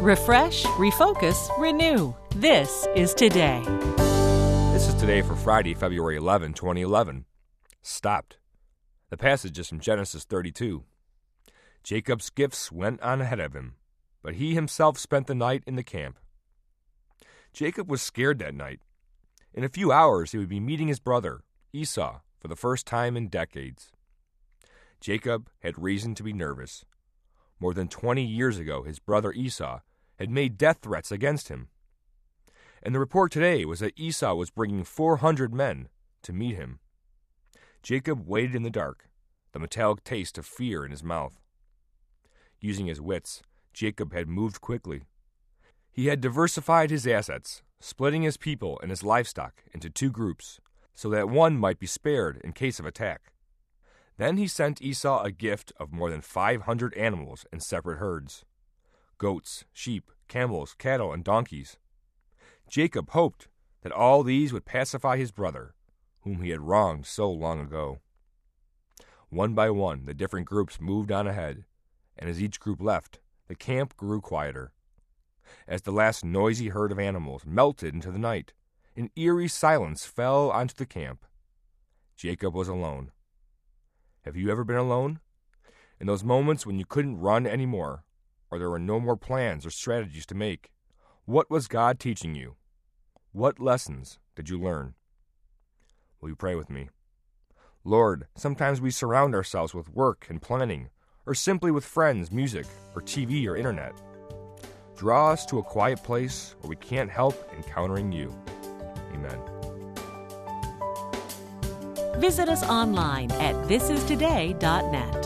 Refresh, refocus, renew. This is Today. This is Today for Friday, February 11, 2011. Stopped. The passage is from Genesis 32. Jacob's gifts went on ahead of him, but he himself spent the night in the camp. Jacob was scared that night. In a few hours, he would be meeting his brother, Esau, for the first time in decades. Jacob had reason to be nervous. More than 20 years ago, his brother Esau had made death threats against him. And the report today was that Esau was bringing 400 men to meet him. Jacob waited in the dark, the metallic taste of fear in his mouth. Using his wits, Jacob had moved quickly. He had diversified his assets, splitting his people and his livestock into two groups, so that one might be spared in case of attack. Then he sent Esau a gift of more than 500 animals in separate herds: goats, sheep, camels, cattle, and donkeys. Jacob hoped that all these would pacify his brother, whom he had wronged so long ago. One by one, the different groups moved on ahead, and as each group left, the camp grew quieter. As the last noisy herd of animals melted into the night, an eerie silence fell onto the camp. Jacob was alone. Have you ever been alone? In those moments when you couldn't run anymore, or there were no more plans or strategies to make, what was God teaching you? What lessons did you learn? Will you pray with me? Lord, sometimes we surround ourselves with work and planning, or simply with friends, music, or TV or internet. Draw us to a quiet place where we can't help encountering you. Amen. Visit us online at thisistoday.net.